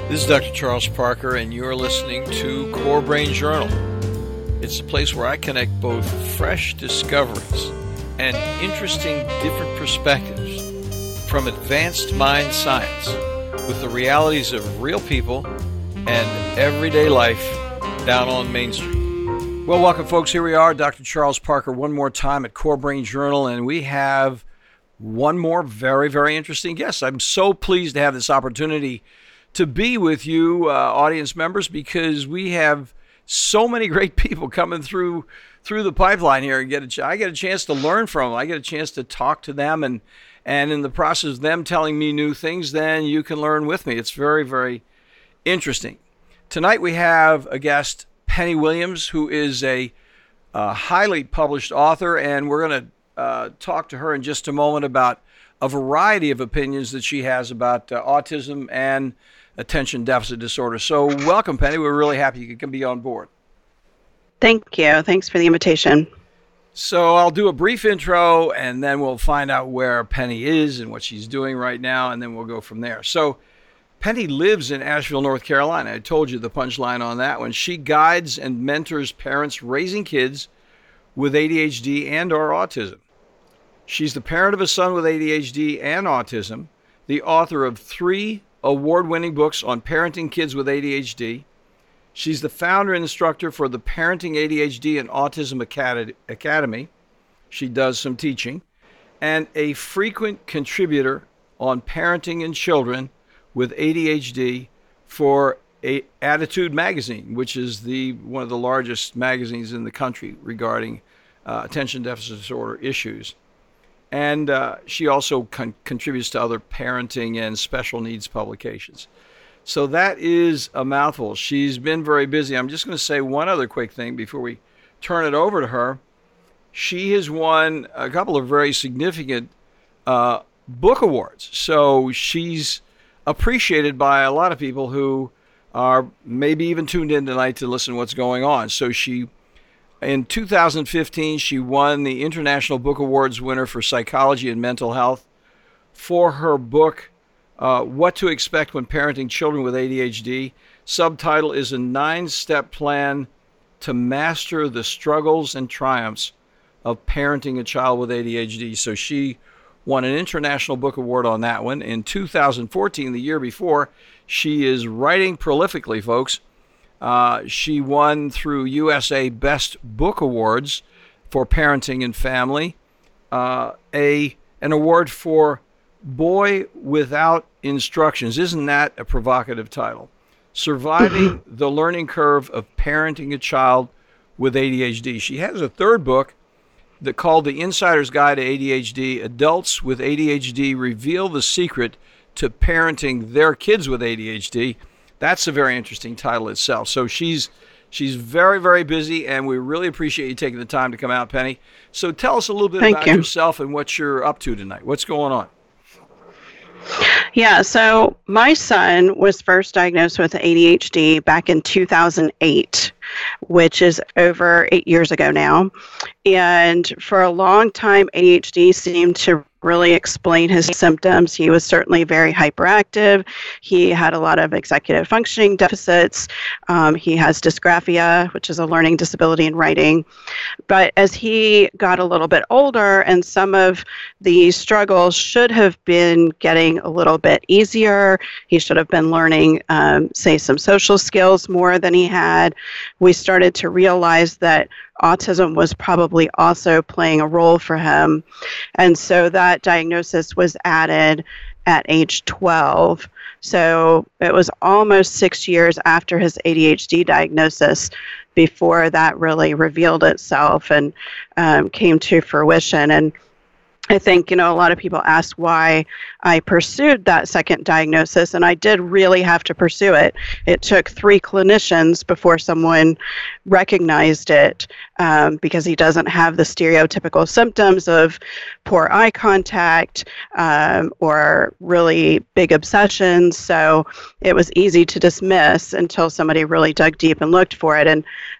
This is Dr. Charles Parker, and you're listening to Core Brain Journal. It's a place where I connect both fresh discoveries and interesting different perspectives from advanced mind science with the realities of real people and everyday life down on Main Street. Well, welcome, folks. Here we are, Dr. Charles Parker, one more time at Core Brain Journal, and we have one more very, very interesting guest. I'm so pleased to have this opportunity to be with you, audience members, because we have so many great people coming through the pipeline here. I get a chance to learn from them. I get a chance to talk to them, and in the process of them telling me new things, then you can learn with me. It's very, very interesting. Tonight we have a guest, Penny Williams, who is a highly published author, and we're going to talk to her in just a moment about a variety of opinions that she has about autism and attention deficit disorder. So welcome, Penny. We're really happy you can be on board. Thank you. Thanks for the invitation. So I'll do a brief intro, and then we'll find out where Penny is and what she's doing right now, and then we'll go from there. So Penny lives in Asheville, North Carolina. I told you the punchline on that one. She guides and mentors parents raising kids with ADHD and or autism. She's the parent of a son with ADHD and autism, the author of 3 award-winning books on parenting kids with ADHD. She's the founder and instructor for the Parenting ADHD and Autism Academy. She does some teaching. And a frequent contributor on parenting and children with ADHD for Attitude Magazine, which is one of the largest magazines in the country regarding attention deficit disorder issues. And she also contributes to other parenting and special needs publications. So that is a mouthful. She's been very busy. I'm just going to say one other quick thing before we turn it over to her. She has won a couple of very significant book awards. So she's appreciated by a lot of people who are maybe even tuned in tonight to listen to what's going on. So in 2015, she won the International Book Awards winner for Psychology and Mental Health for her book, What to Expect When Parenting Children with ADHD. Subtitle is A 9-Step Plan to Master the Struggles and Triumphs of Parenting a Child with ADHD. So she won an International Book Award on that one. In 2014, the year before, she is writing prolifically, folks. She won through USA Best Book Awards for Parenting and Family, an award for Boy Without Instructions. Isn't that a provocative title? Surviving the Learning Curve of Parenting a Child with ADHD. She has a third book called The Insider's Guide to ADHD. Adults with ADHD Reveal the Secret to Parenting Their Kids with ADHD. That's a very interesting title itself. So she's very, very busy, and we really appreciate you taking the time to come out, Penny. So tell us a little bit about yourself and what you're up to tonight. What's going on? Yeah, so my son was first diagnosed with ADHD back in 2008, which is over 8 years ago now. And for a long time, ADHD seemed to really explain his symptoms. He was certainly very hyperactive. He had a lot of executive functioning deficits. He has dysgraphia, which is a learning disability in writing. But as he got a little bit older, and some of the struggles should have been getting a little bit easier, he should have been learning, say, some social skills more than he had, we started to realize that autism was probably also playing a role for him. And so that diagnosis was added at age 12. So it was almost 6 years after his ADHD diagnosis before that really revealed itself and came to fruition. And I think, a lot of people ask why I pursued that second diagnosis, and I did really have to pursue it. It took 3 clinicians before someone recognized it, because he doesn't have the stereotypical symptoms of poor eye contact or really big obsessions. So it was easy to dismiss until somebody really dug deep and looked for it. And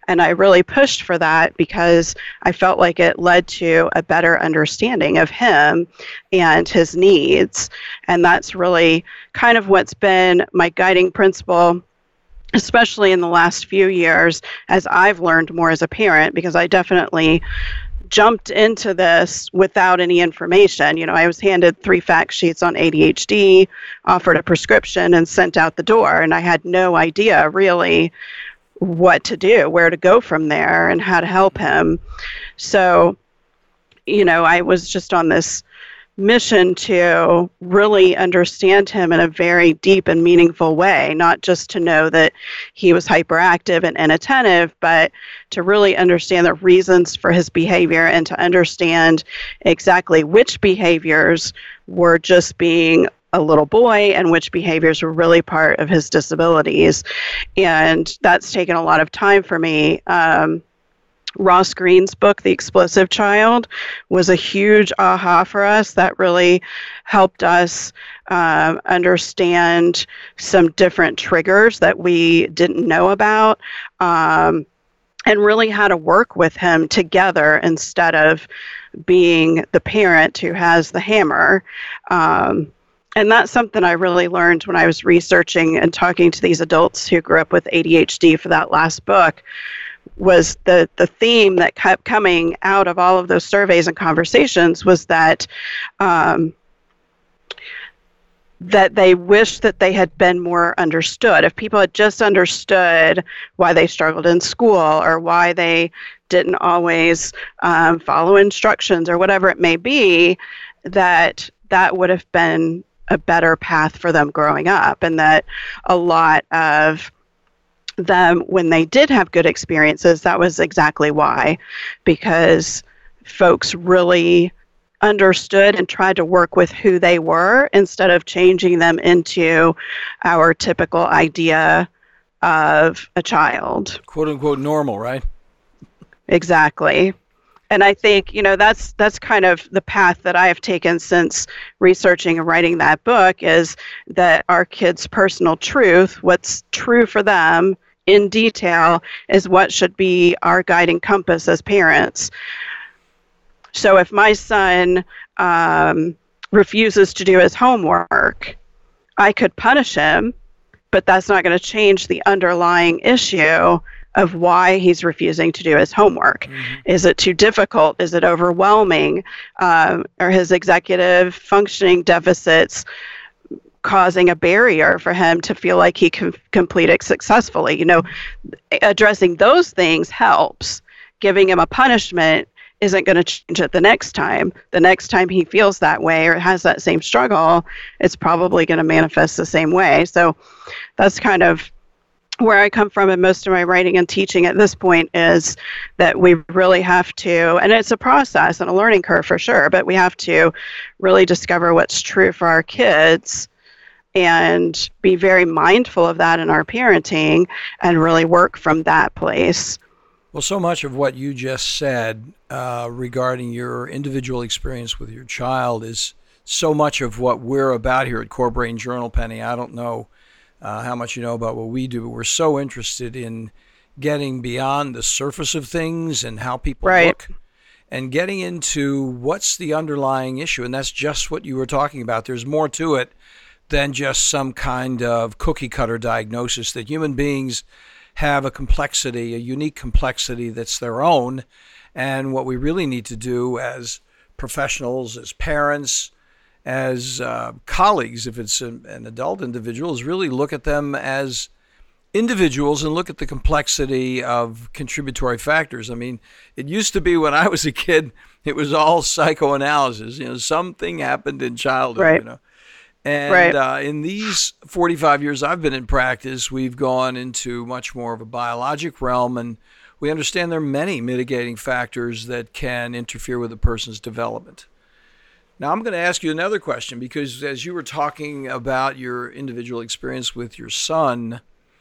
And I really pushed for that because I felt like it led to a better understanding of him and his needs. And that's really kind of what's been my guiding principle, especially in the last few years as I've learned more as a parent, because I definitely jumped into this without any information. I was handed 3 fact sheets on ADHD, offered a prescription, and sent out the door. And I had no idea really what to do, where to go from there, and how to help him. So, I was just on this mission to really understand him in a very deep and meaningful way, not just to know that he was hyperactive and inattentive, but to really understand the reasons for his behavior and to understand exactly which behaviors were just being a little boy and which behaviors were really part of his disabilities. And that's taken a lot of time for me. Ross Greene's book, The Explosive Child, was a huge aha for us. That really helped us understand some different triggers that we didn't know about, and really how to work with him together instead of being the parent who has the hammer. And that's something I really learned when I was researching and talking to these adults who grew up with ADHD for that last book, was the theme that kept coming out of all of those surveys and conversations was that that they wish that they had been more understood. If people had just understood why they struggled in school or why they didn't always follow instructions or whatever it may be, that would have been a better path for them growing up, and that a lot of them, when they did have good experiences, that was exactly why, because folks really understood and tried to work with who they were instead of changing them into our typical idea of a child. Quote unquote normal, right? Exactly. And I think, that's kind of the path that I have taken since researching and writing that book, is that our kids' personal truth, what's true for them in detail, is what should be our guiding compass as parents. So if my son refuses to do his homework, I could punish him, but that's not going to change the underlying issue of why he's refusing to do his homework. Mm-hmm. Is it too difficult? Is it overwhelming? Are his executive functioning deficits causing a barrier for him to feel like he can complete it successfully? Addressing those things helps. Giving him a punishment isn't going to change it the next time. The next time he feels that way or has that same struggle, it's probably going to manifest the same way. So that's kind of where I come from in most of my writing and teaching at this point, is that we really have to, and it's a process and a learning curve for sure, but we have to really discover what's true for our kids and be very mindful of that in our parenting and really work from that place. Well, so much of what you just said regarding your individual experience with your child is so much of what we're about here at Core Brain Journal, Penny. I don't know how much you know about what we do, but we're so interested in getting beyond the surface of things and how people look, and getting into what's the underlying issue. And that's just what you were talking about. There's more to it than just some kind of cookie cutter diagnosis, that human beings have a complexity, a unique complexity that's their own. And what we really need to do as professionals, as parents, as colleagues, if it's an adult individual, is really look at them as individuals and look at the complexity of contributory factors. I mean, it used to be when I was a kid, it was all psychoanalysis. Something happened in childhood, And in these 45 years I've been in practice, we've gone into much more of a biologic realm, and we understand there are many mitigating factors that can interfere with a person's development. Now, I'm going to ask you another question, because as you were talking about your individual experience with your son,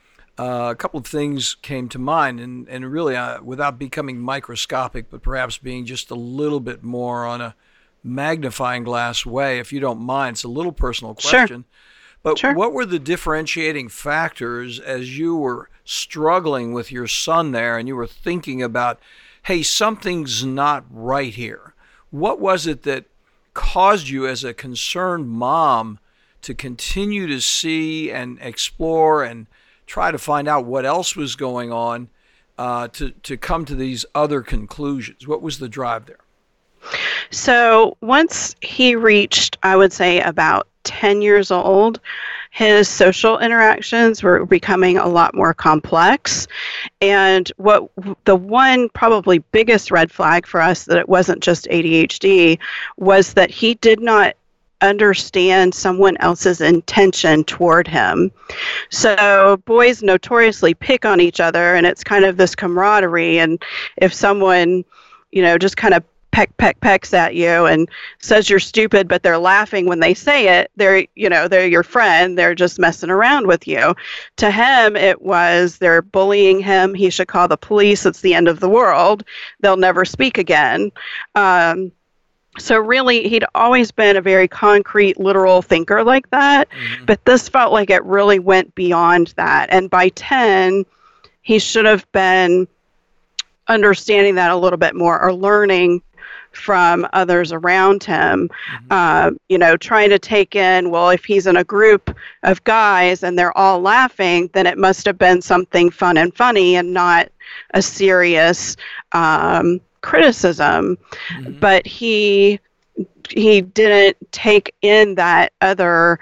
a couple of things came to mind, and really, without becoming microscopic, but perhaps being just a little bit more on a magnifying glass way, if you don't mind. It's a little personal question. Sure. But Sure. what were the differentiating factors as you were struggling with your son there and you were thinking about, hey, something's not right here? What was it that caused you as a concerned mom to continue to see and explore and try to find out what else was going on, to come to these other conclusions? What was the drive there? So once he reached, I would say, about 10 years old, his social interactions were becoming a lot more complex. And what the one probably biggest red flag for us that it wasn't just ADHD was that he did not understand someone else's intention toward him. So boys notoriously pick on each other, and it's kind of this camaraderie. And if someone, just kind of pecks at you and says you're stupid, but they're laughing when they say it, they're your friend, they're just messing around with you. To him, it was they're bullying him, he should call the police, it's the end of the world, they'll never speak again. So really, he'd always been a very concrete, literal thinker like that, but this felt like it really went beyond that. And by 10, he should have been understanding that a little bit more, or learning from others around him, trying to take in, well, if he's in a group of guys and they're all laughing, then it must have been something fun and funny and not a serious criticism. But he didn't take in that other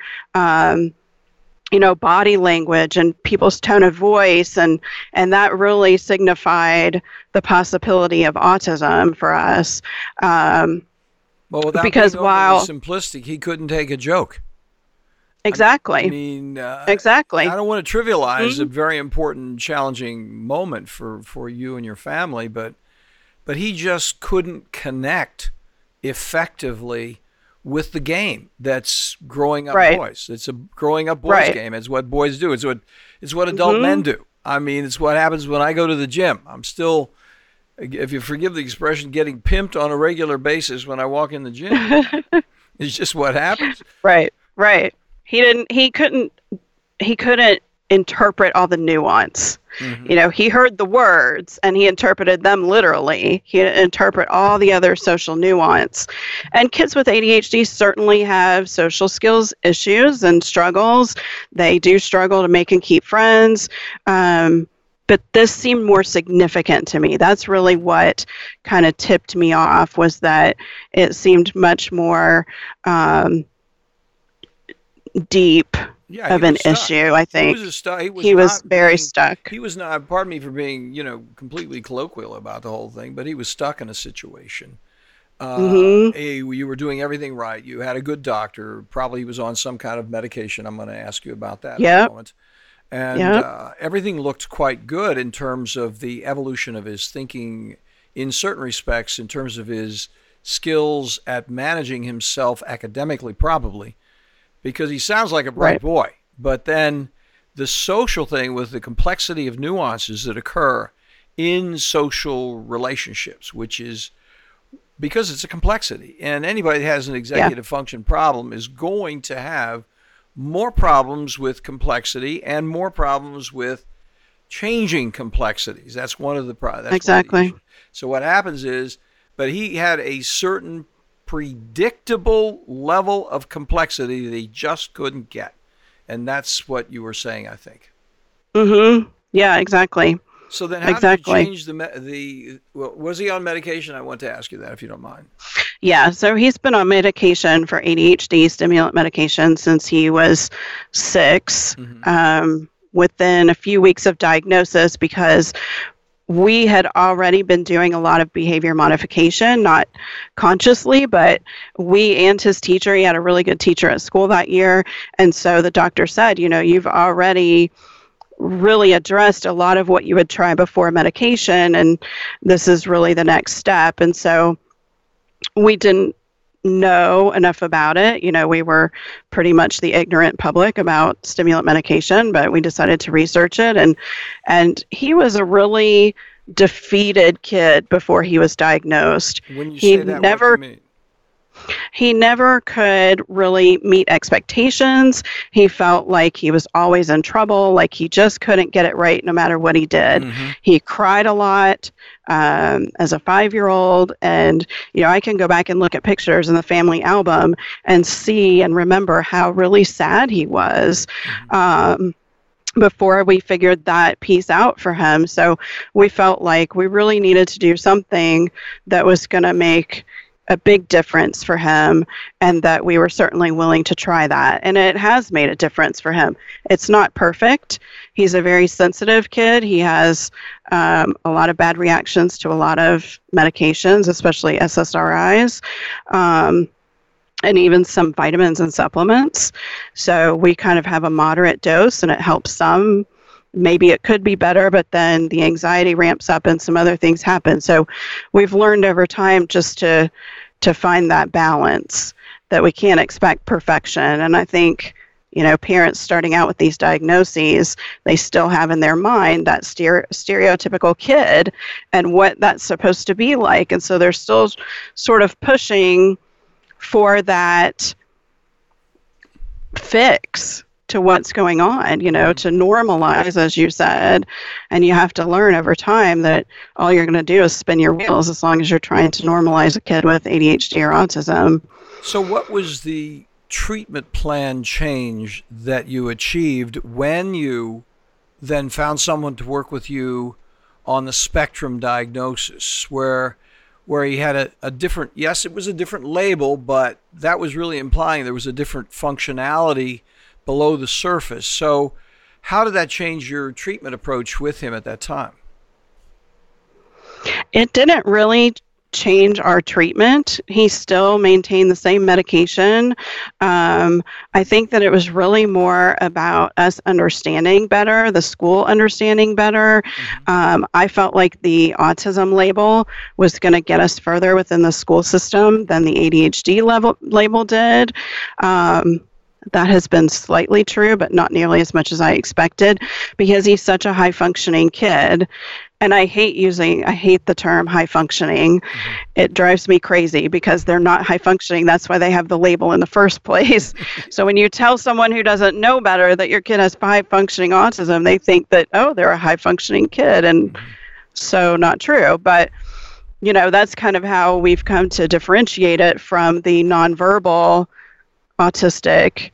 body language and people's tone of voice, and that really signified the possibility of autism for us. Well, without because being while simplistic, he couldn't take a joke. Exactly. I mean, exactly. I don't want to trivialize a very important, challenging moment for you and your family, but he just couldn't connect effectively with the game that's growing up boys. It's a growing up boys game. It's what boys do. It's what adult men do. I mean, it's what happens when I go to the gym. I'm still, if you forgive the expression, getting pimped on a regular basis when I walk in the gym. It's just what happens. Right. He couldn't interpret all the nuance. He heard the words and he interpreted them literally. He didn't interpret all the other social nuance. And kids with ADHD certainly have social skills issues and struggles. They do struggle to make and keep friends. But this seemed more significant to me. That's really what kind of tipped me off, was that it seemed much more deep of an issue, I think. He was very stuck. He was not, pardon me for being, completely colloquial about the whole thing, but he was stuck in a situation. You were doing everything right. You had a good doctor. Probably he was on some kind of medication. I'm going to ask you about that in a moment. And everything looked quite good in terms of the evolution of his thinking, in certain respects, in terms of his skills at managing himself academically, probably, because he sounds like a bright boy. But then the social thing, with the complexity of nuances that occur in social relationships, which is because it's a complexity, and anybody that has an executive function problem is going to have more problems with complexity and more problems with changing complexities. That's one of the problems. Exactly. So what happens is, but he had a certain predictable level of complexity that he just couldn't get. And that's what you were saying, I think. Yeah, exactly. So then how did you change was he on medication? I want to ask you that, if you don't mind. Yeah, so he's been on medication for ADHD, stimulant medication, since he was 6. Within a few weeks of diagnosis, because we had already been doing a lot of behavior modification, not consciously, but we and his teacher, he had a really good teacher at school that year. And so the doctor said, you've already really addressed a lot of what you would try before medication, and this is really the next step. And so we didn't know enough about it. We were pretty much the ignorant public about stimulant medication, but we decided to research it. And he was a really defeated kid before he was diagnosed. When you say that, what do you mean? He never could really meet expectations. He felt like he was always in trouble, like he just couldn't get it right no matter what he did. Mm-hmm. He cried a lot as a 5-year-old. And, I can go back and look at pictures in the family album and see and remember how really sad he was. Mm-hmm. Before we figured that piece out for him. So we felt like we really needed to do something that was going to make a big difference for him, and that we were certainly willing to try that. And it has made a difference for him. It's not perfect. He's a very sensitive kid. He has a lot of bad reactions to a lot of medications, especially SSRIs. And even some vitamins and supplements. So we kind of have a moderate dose, and it helps some. Maybe it could be better, but then the anxiety ramps up and some other things happen. So we've learned over time just to find that balance, that we can't expect perfection. And I think, parents starting out with these diagnoses, they still have in their mind that stereotypical kid and what that's supposed to be like. And so they're still sort of pushing for that fix to what's going on, to normalize, as you said. And you have to learn over time that all you're going to do is spin your wheels as long as you're trying to normalize a kid with ADHD or autism. So what was the treatment plan change that you achieved when you then found someone to work with you on the spectrum diagnosis, where he had a different, yes, it was a different label, but that was really implying there was a different functionality below the surface. So how did that change your treatment approach with him at that time? It didn't really change our treatment. He still maintained the same medication. I think that it was really more about us understanding better, the school understanding better. Mm-hmm. I felt like the autism label was going to get us further within the school system than the ADHD label did. That has been slightly true, but not nearly as much as I expected, because he's such a high-functioning kid. And I hate the term high-functioning. Mm-hmm. It drives me crazy because they're not high-functioning. That's why they have the label in the first place. So when you tell someone who doesn't know better that your kid has high-functioning autism, they think that, they're a high-functioning kid. And so not true. But, that's kind of how we've come to differentiate it from the nonverbal autistic.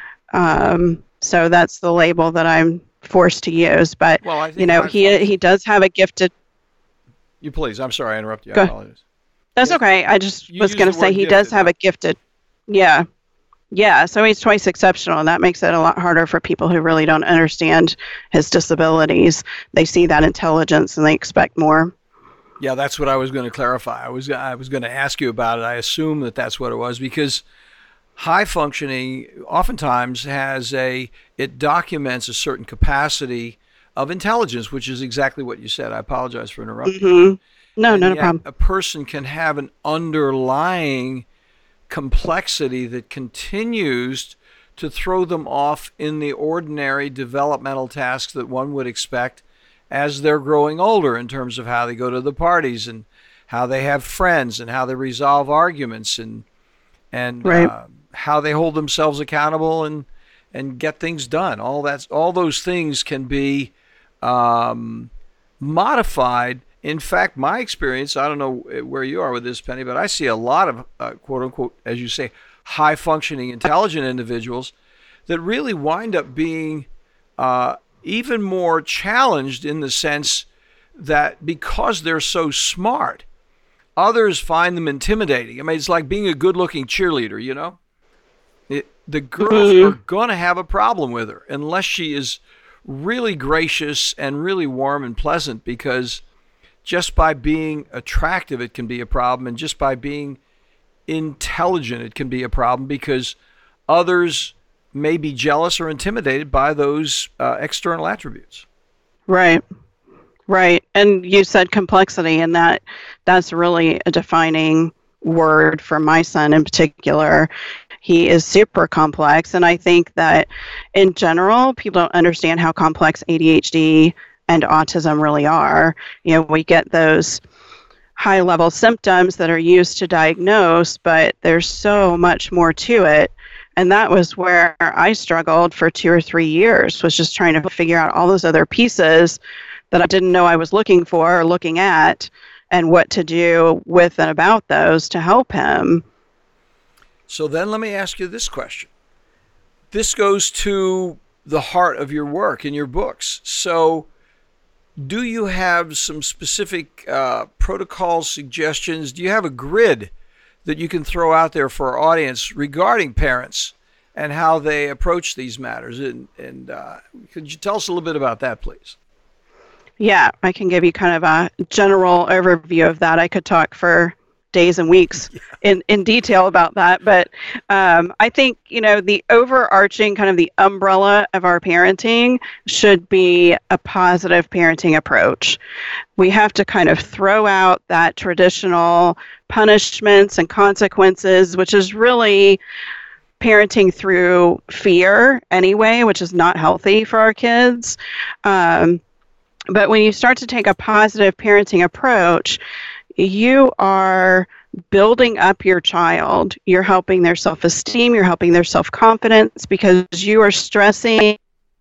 So that's the label that I'm forced to use. But, well, I think he does have a gifted... You please. I'm sorry I interrupted you. I apologize. That's okay. I just was going to say he does have a gifted... Yeah. Yeah, so he's twice exceptional, and that makes it a lot harder for people who really don't understand his disabilities. They see that intelligence and they expect more. Yeah, that's what I was going to clarify. I was going to ask you about it. I assume that that's what it was, because high functioning oftentimes it documents a certain capacity of intelligence, which is exactly what you said. I apologize for interrupting. Mm-hmm. No, not a problem. A person can have an underlying complexity that continues to throw them off in the ordinary developmental tasks that one would expect as they're growing older, in terms of how they go to the parties and how they have friends and how they resolve arguments and right. How they hold themselves accountable and get things done. All those things can be modified. In fact, my experience, I don't know where you are with this, Penny, but I see a lot of quote unquote, as you say, high functioning, intelligent individuals that really wind up being even more challenged, in the sense that because they're so smart, others find them intimidating. I mean, it's like being a good-looking cheerleader, The girls are going to have a problem with her unless she is really gracious and really warm and pleasant, because just by being attractive, it can be a problem. And just by being intelligent, it can be a problem, because others may be jealous or intimidated by those external attributes. Right. Right. And you said complexity, and that's really a defining word for my son in particular. He is super complex. And I think that in general, people don't understand how complex ADHD and autism really are. We get those high-level symptoms that are used to diagnose, but there's so much more to it. And that was where I struggled for 2 or 3 years, was just trying to figure out all those other pieces that I didn't know I was looking for or looking at, and what to do with and about those to help him. So then let me ask you this question. This goes to the heart of your work in your books. So do you have some specific protocols, suggestions? Do you have a grid that you can throw out there for our audience regarding parents and how they approach these matters? And could you tell us a little bit about that, please? Yeah, I can give you kind of a general overview of that. I could talk for days and weeks in detail about that. But I think, the overarching kind of the umbrella of our parenting should be a positive parenting approach. We have to kind of throw out that traditional punishments and consequences, which is really parenting through fear anyway, which is not healthy for our kids. But when you start to take a positive parenting approach, you are building up your child. You're helping their self-esteem. You're helping their self-confidence, because you are stressing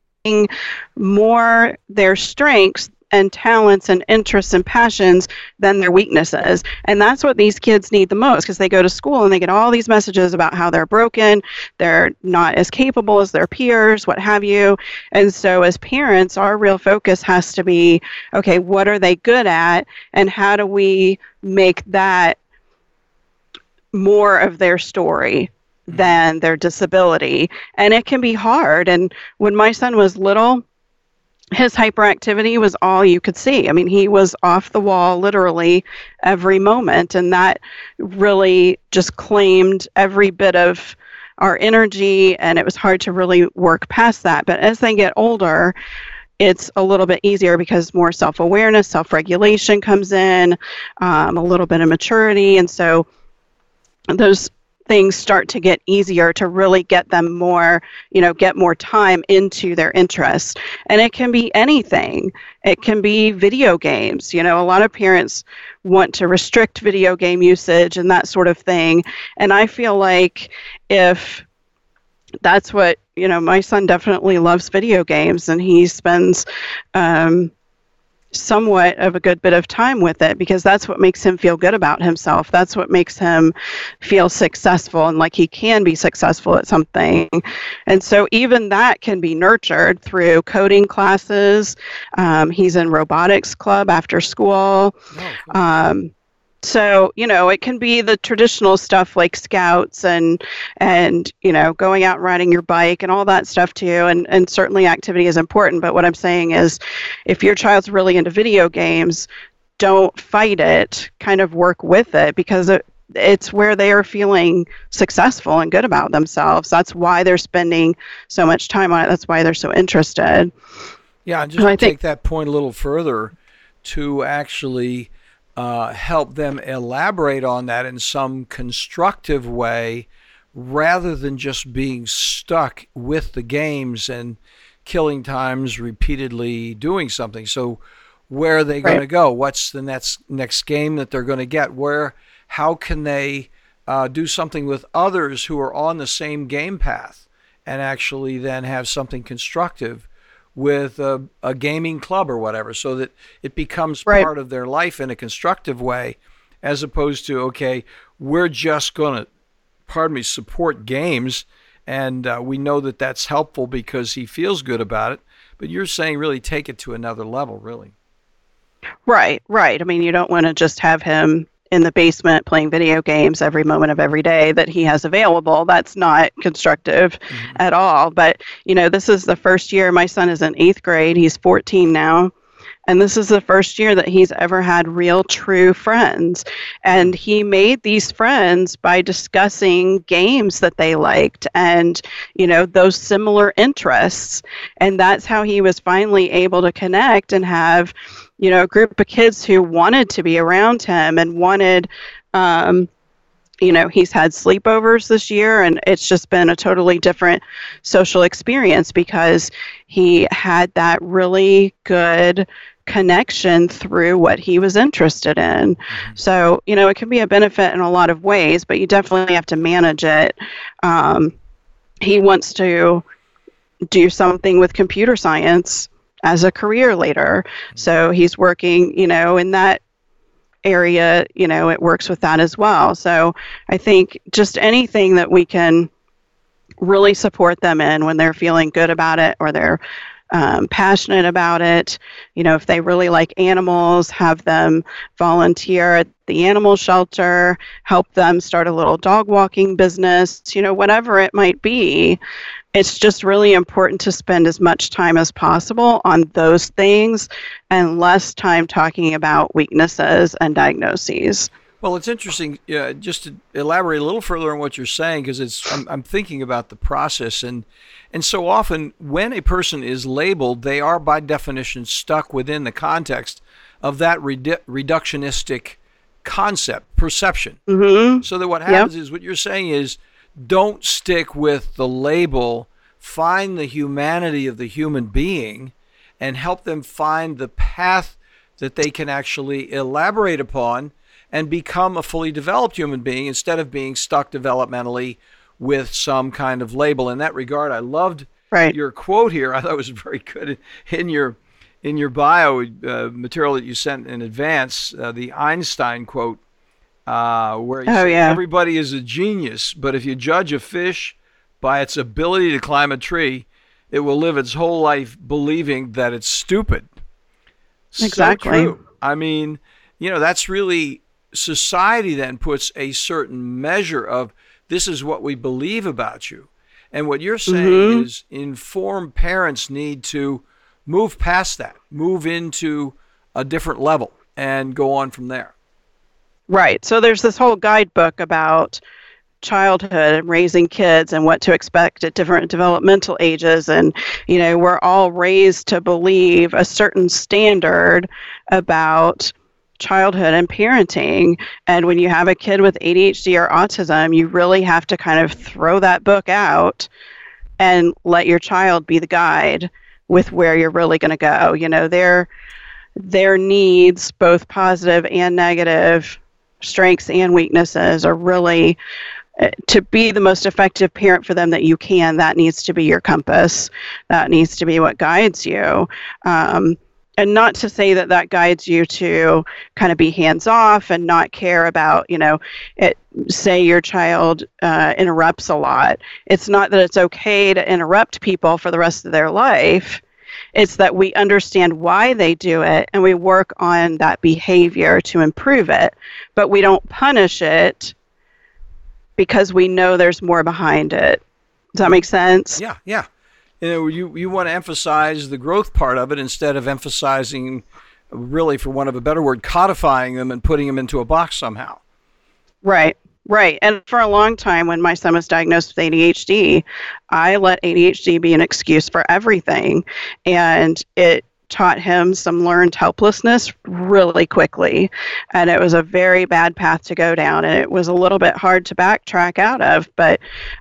more their strengths and talents and interests and passions than their weaknesses. And that's what these kids need the most, because they go to school and they get all these messages about how they're broken, they're not as capable as their peers, what have you. And so as parents, our real focus has to be, okay, what are they good at, and how do we make that more of their story than their disability? And it can be hard. And when my son was little, his hyperactivity was all you could see. I mean, he was off the wall literally every moment, and that really just claimed every bit of our energy, and it was hard to really work past that. But as they get older, it's a little bit easier, because more self-awareness, self-regulation comes in, a little bit of maturity, and so those things start to get easier to really get them more, get more time into their interests. And it can be anything. It can be video games. A lot of parents want to restrict video game usage and that sort of thing. And I feel like if that's what, my son definitely loves video games, and he spends somewhat of a good bit of time with it, because that's what makes him feel good about himself. That's what makes him feel successful and like he can be successful at something. And so even that can be nurtured through coding classes. He's in robotics club after school. Oh, cool. So, it can be the traditional stuff like scouts and going out and riding your bike and all that stuff too. And certainly activity is important. But what I'm saying is, if your child's really into video games, don't fight it, kind of work with it, because it's where they are feeling successful and good about themselves. That's why they're spending so much time on it. That's why they're so interested. Yeah, and just to take that point a little further, to actually help them elaborate on that in some constructive way, rather than just being stuck with the games and killing times repeatedly doing something. So where are they going to go? What's the next game that they're going to get? How can they do something with others who are on the same game path, and actually then have something constructive with a gaming club or whatever, so that it becomes part of their life in a constructive way, as opposed to, okay, we're just going to, support games, and we know that that's helpful because he feels good about it. But you're saying really take it to another level, really. Right. I mean, you don't want to just have him in the basement playing video games every moment of every day that he has available. That's not constructive at all. But, this is the first year. My son is in 8th grade. He's 14 now. And this is the first year that he's ever had real, true friends. And he made these friends by discussing games that they liked and, those similar interests. And that's how he was finally able to connect and have, a group of kids who wanted to be around him and wanted, He's had sleepovers this year, and it's just been a totally different social experience because he had that really good connection through what he was interested in. Mm-hmm. So, it can be a benefit in a lot of ways, but you definitely have to manage it. He wants to do something with computer science as a career later. Mm-hmm. So he's working, in that area, it works with that as well. So I think just anything that we can really support them in when they're feeling good about it or they're passionate about it. If they really like animals, have them volunteer at the animal shelter, help them start a little dog walking business, whatever it might be. It's just really important to spend as much time as possible on those things and less time talking about weaknesses and diagnoses. Well, it's interesting, just to elaborate a little further on what you're saying, because I'm thinking about the process. And so often when a person is labeled, they are by definition stuck within the context of that reductionistic concept, perception. Mm-hmm. So that what happens is, what you're saying is, don't stick with the label, find the humanity of the human being and help them find the path that they can actually elaborate upon and become a fully developed human being instead of being stuck developmentally with some kind of label. In that regard, I loved your quote here. I thought it was very good in your bio material that you sent in advance, the Einstein quote, where he said, everybody is a genius, but if you judge a fish by its ability to climb a tree, it will live its whole life believing that it's stupid. Exactly. So true. I mean, that's really, society then puts a certain measure of, this is what we believe about you. And what you're saying is informed parents need to move past that, move into a different level and go on from there. Right. So there's this whole guidebook about childhood and raising kids and what to expect at different developmental ages. And, we're all raised to believe a certain standard about childhood and parenting. And when you have a kid with ADHD or autism, you really have to kind of throw that book out and let your child be the guide with where you're really going to go. Their needs, both positive and negative, strengths and weaknesses, are really, to be the most effective parent for them that you can, that needs to be your compass. That needs to be what guides you. And not to say that guides you to kind of be hands-off and not care about, say your child interrupts a lot. It's not that it's okay to interrupt people for the rest of their life. It's that we understand why they do it and we work on that behavior to improve it, but we don't punish it because we know there's more behind it. Does that make sense? Yeah. You want to emphasize the growth part of it instead of emphasizing, really, for want of a better word, codifying them and putting them into a box somehow. Right. And for a long time, when my son was diagnosed with ADHD, I let ADHD be an excuse for everything. And it taught him some learned helplessness really quickly. And it was a very bad path to go down. And it was a little bit hard to backtrack out of. But,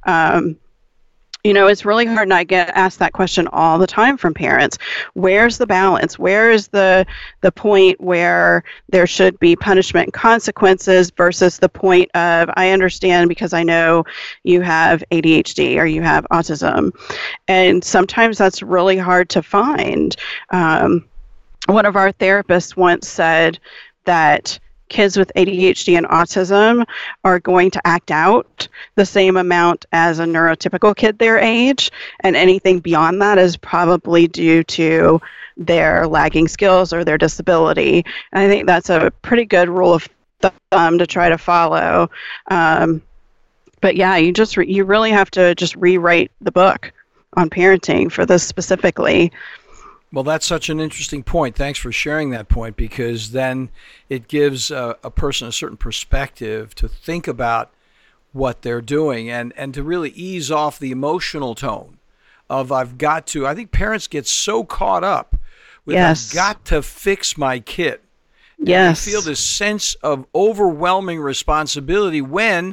it's really hard, and I get asked that question all the time from parents. Where's the balance? Where is the point where there should be punishment and consequences versus the point of, I understand because I know you have ADHD or you have autism? And sometimes that's really hard to find. One of our therapists once said that kids with ADHD and autism are going to act out the same amount as a neurotypical kid their age, and anything beyond that is probably due to their lagging skills or their disability. And I think that's a pretty good rule of thumb to try to follow. But yeah, you really have to just rewrite the book on parenting for this specifically. Well, that's such an interesting point. Thanks for sharing that point, because then it gives a person a certain perspective to think about what they're doing and to really ease off the emotional tone of I think parents get so caught up with I've got to fix my kid. Yes. They feel this sense of overwhelming responsibility when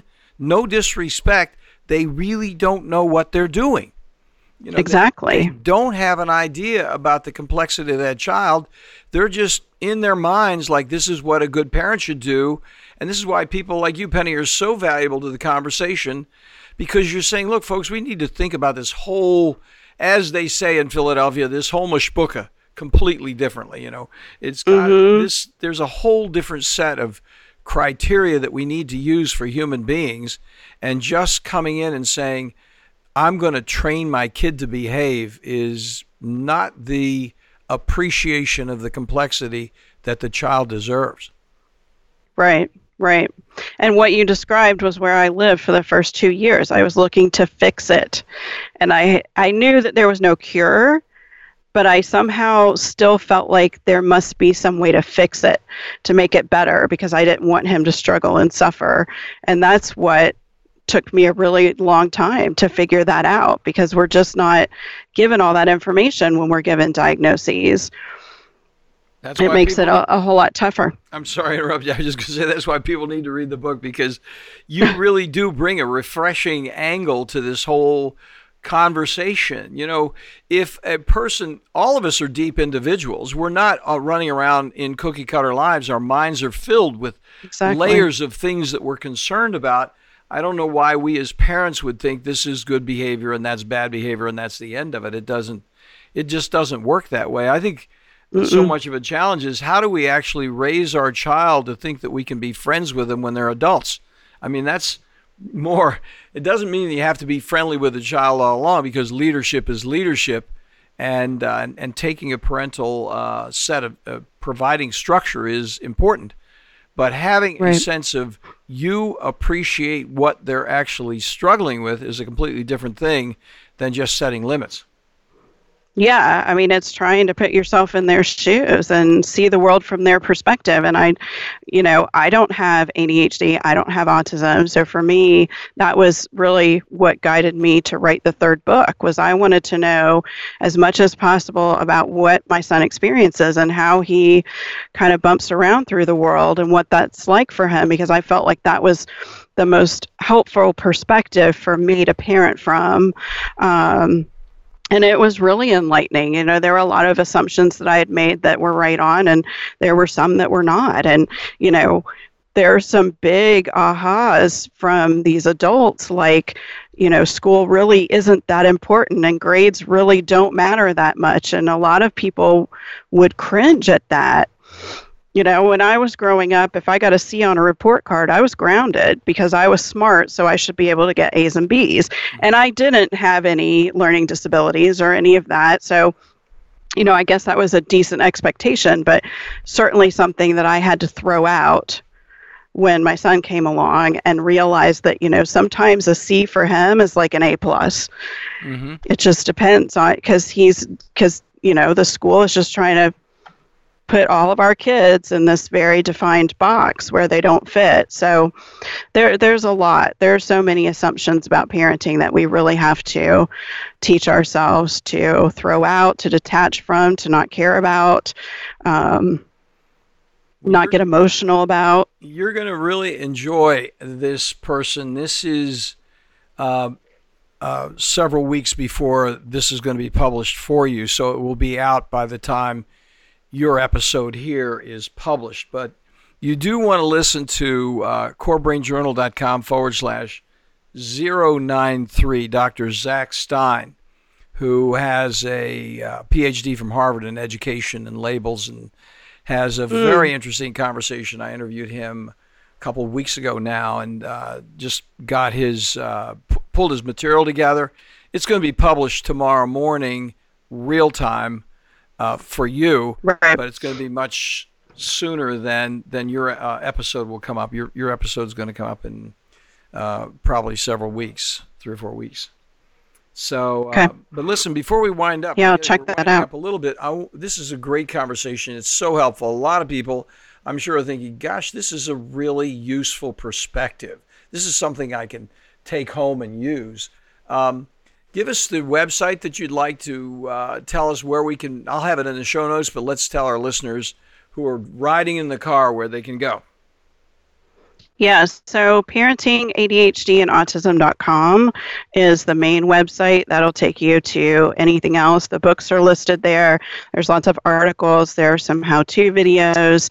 no disrespect, they really don't know what they're doing. Exactly. They don't have an idea about the complexity of that child. They're just in their minds like, this is what a good parent should do. And this is why people like you, Penny, are so valuable to the conversation, because you're saying, look, folks, we need to think about this whole, as they say in Philadelphia, this whole mashbuka completely differently. It's got this, there's a whole different set of criteria that we need to use for human beings. And just coming in and saying, I'm going to train my kid to behave is not the appreciation of the complexity that the child deserves. Right. And what you described was where I lived for the first 2 years. I was looking to fix it. And I knew that there was no cure, but I somehow still felt like there must be some way to fix it, to make it better, because I didn't want him to struggle and suffer. And that's what took me a really long time to figure that out, because we're just not given all that information when we're given diagnoses. It makes it a whole lot tougher. I'm sorry to interrupt you. I was just going to say that's why people need to read the book, because you really do bring a refreshing angle to this whole conversation. If a person, all of us are deep individuals. We're not running around in cookie cutter lives. Our minds are filled with layers of things that we're concerned about. I don't know why we as parents would think this is good behavior and that's bad behavior and that's the end of it. It just doesn't work that way. I think so much of a challenge is, how do we actually raise our child to think that we can be friends with them when they're adults? I mean, that's more, it doesn't mean that you have to be friendly with the child all along, because leadership is leadership, and taking a parental set of providing structure is important. But having a sense of you appreciate what they're actually struggling with is a completely different thing than just setting limits. Yeah, I mean, it's trying to put yourself in their shoes and see the world from their perspective. And I don't have ADHD, I don't have autism. So for me, that was really what guided me to write the third book, was I wanted to know as much as possible about what my son experiences and how he kind of bumps around through the world and what that's like for him, because I felt like that was the most helpful perspective for me to parent from. And it was really enlightening. There were a lot of assumptions that I had made that were right on, and there were some that were not. And, there are some big ahas from these adults, like, school really isn't that important and grades really don't matter that much. And a lot of people would cringe at that. When I was growing up, if I got a C on a report card, I was grounded because I was smart, so I should be able to get A's and B's. And I didn't have any learning disabilities or any of that. So, I guess that was a decent expectation, but certainly something that I had to throw out when my son came along and realized that, sometimes a C for him is like an A+. Mm-hmm. It just depends on, because the school is just trying to put all of our kids in this very defined box where they don't fit. So there's a lot. There are so many assumptions about parenting that we really have to teach ourselves to throw out, to detach from, to not care about, not get emotional about. You're going to really enjoy this person. This is several weeks before this is going to be published for you, so it will be out by the time your episode here is published. But you do want to listen to corebrainjournal.com/093, Dr. Zach Stein, who has a PhD from Harvard in education and labels, and has a very interesting conversation. I interviewed him a couple of weeks ago now, and just got his pulled his material together. It's going to be published tomorrow morning, real time, for you, right, but it's going to be much sooner than your episode will come up. Your episode is going to come up in probably several weeks, 3 or 4 weeks. So, okay. But listen, before we wind up, I'll check that out up a little bit. This is a great conversation. It's so helpful. A lot of people, I'm sure, are thinking, "Gosh, this is a really useful perspective. This is something I can take home and use." Give us the website that you'd like to tell us where we can. I'll have it in the show notes, but let's tell our listeners who are riding in the car where they can go. Yes, so parentingadhdandautism.com is the main website. That'll take you to anything else. The books are listed there. There's lots of articles. There are some how-to videos.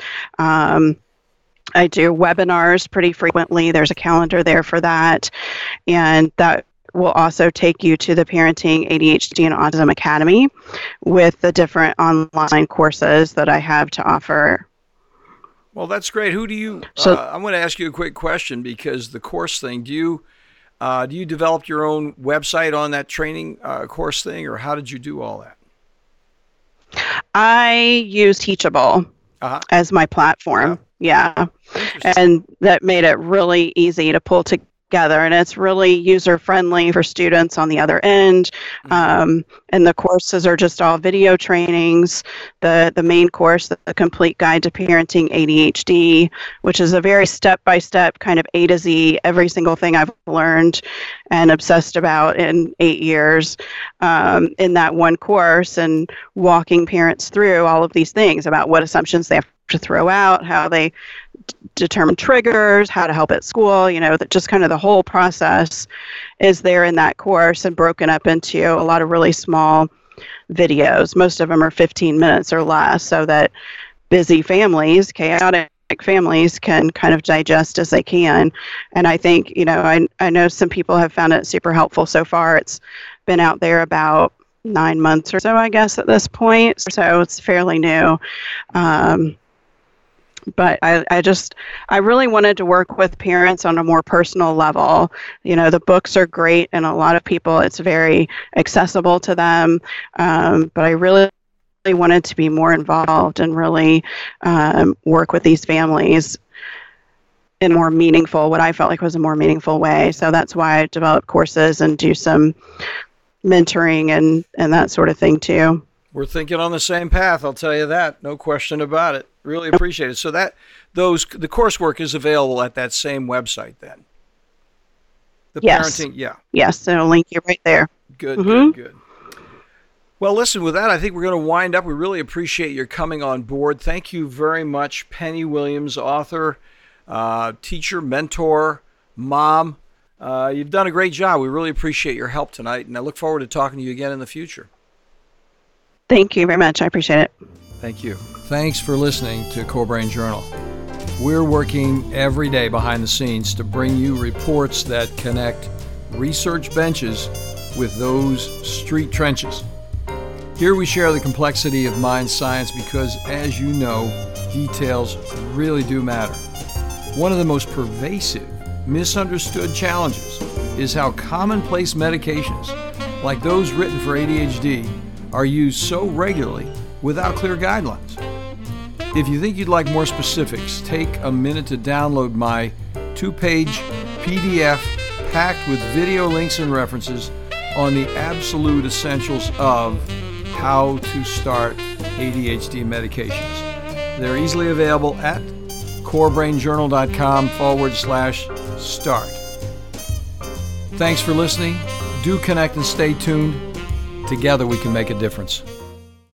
I do webinars pretty frequently. There's a calendar there for that. And that will also take you to the Parenting ADHD and Autism Academy with the different online courses that I have to offer. Well, that's great. Who do you? I'm going to ask you a quick question because the course thing. Do you develop your own website on that training course thing, or how did you do all that? I use Teachable as my platform. Yeah, and that made it really easy to pull together, and it's really user-friendly for students on the other end. And the courses are just all video trainings. The main course, the Complete Guide to Parenting ADHD, which is a very step-by-step kind of A to Z, every single thing I've learned and obsessed about in 8 years in that one course, and walking parents through all of these things about what assumptions they have to throw out, how they determine triggers, how to help at school, that just kind of the whole process is there in that course and broken up into a lot of really small videos. Most of them are 15 minutes or less, so that busy families, chaotic families, can kind of digest as they can. And I think, I know some people have found it super helpful so far. It's been out there about 9 months or so, I guess, at this point. So it's fairly new. But I really wanted to work with parents on a more personal level. The books are great, and a lot of people, it's very accessible to them. But I really wanted to be more involved and really work with these families in a more meaningful, what I felt like was a more meaningful way. So that's why I developed courses and do some mentoring and that sort of thing too. We're thinking on the same path, I'll tell you that. No question about it. Really appreciate it. So the coursework is available at that same website then? Yes. Parenting, yeah. Yes, it'll link you right there. Good, good. Well, listen, with that, I think we're going to wind up. We really appreciate your coming on board. Thank you very much, Penny Williams, author, teacher, mentor, mom. You've done a great job. We really appreciate your help tonight, and I look forward to talking to you again in the future. Thank you very much. I appreciate it. Thank you. Thanks for listening to Core Brain Journal. We're working every day behind the scenes to bring you reports that connect research benches with those street trenches. Here we share the complexity of mind science because, as you know, details really do matter. One of the most pervasive, misunderstood challenges is how commonplace medications, like those written for ADHD, are used so regularly without clear guidelines. If you think you'd like more specifics, take a minute to download my 2-page PDF packed with video links and references on the absolute essentials of how to start ADHD medications. They're easily available at corebrainjournal.com/start. Thanks for listening. Do connect and stay tuned. Together we can make a difference.